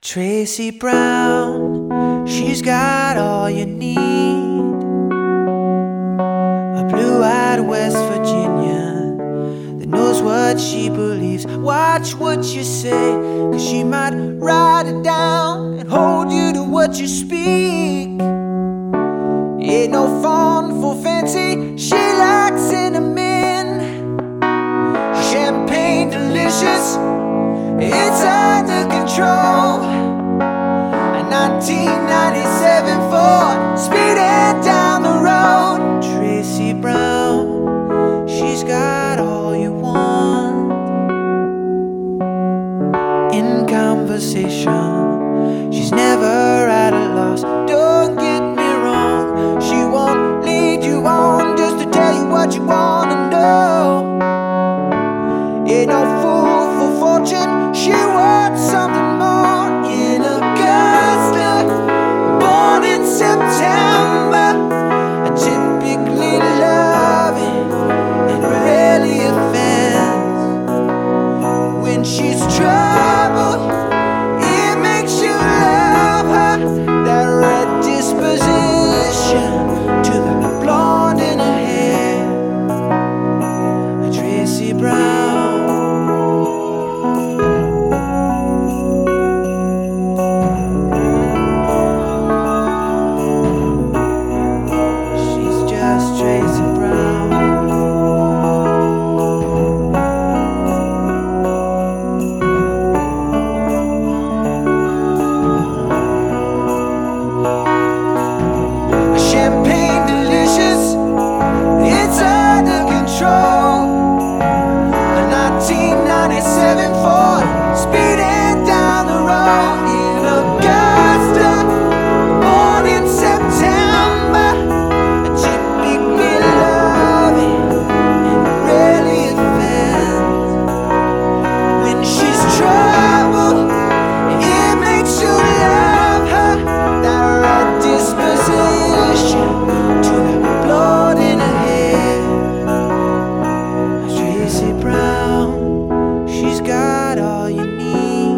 Tracy Brown, she's got all you need. A blue-eyed West Virginian that knows what she believes. Watch what you say, 'cause she might write it down and hold you to what you speak. Ain't no fun for fancy, she likes cinnamon. Champagne delicious, it's under control. A 1997 Ford speeding down the road. Tracy Brown, she's got all you want. In conversation, she's never at a loss. Don't get me wrong, she won't lead you on just to tell you what you want to know. Ain't no fool for fortune, she wants something more. In Augusta, born in September, a typically loving and rarely offends. When she's troubled, it makes you love her. That red disposition to the blonde in her hair. Tracy Brown. Tracy Brown. Champagne delicious, it's under control. A 1997 Ford speeding down the road. In Augusta, born in September, a typically loving and rarely offends. When she's troubled, it makes you love her. That right disposition to the blood in her hair. Tracy Brown, she's got all you need.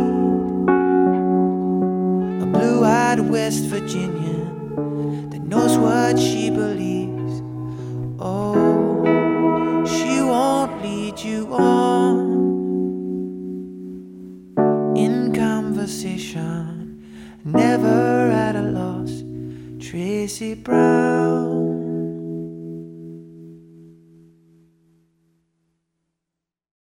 A blue-eyed West Virginian that knows what she believes. Oh, she won't lead you on. In conversation, never at a loss. Tracy Brown.